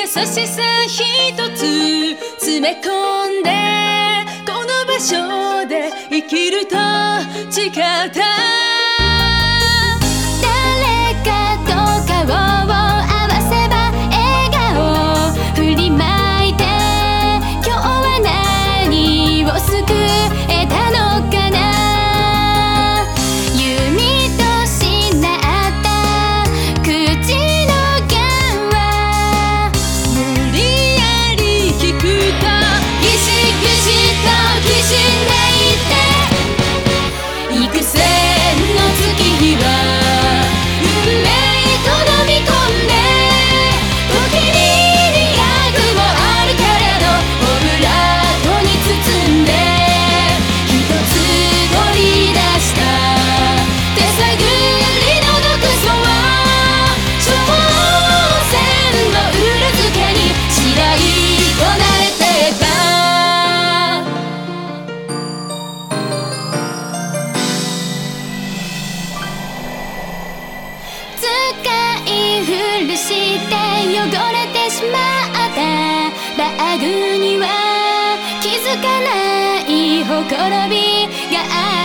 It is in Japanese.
しさ一つ詰め込んでこの場所で生きると誓った誰かと顔を合わせば笑顔振りまいて今日は何を救えたのかな弓としなった口の弦は無理やり聞くとギシギシときしんでいって幾千の月日は運命と飲み込んで時に200もあるけれどオブラートに包んで一つ取り出した手探りの毒素は挑戦の裏付けに白いこなれてた使い古して汚れてしまったバッグには気づかないほころびがあ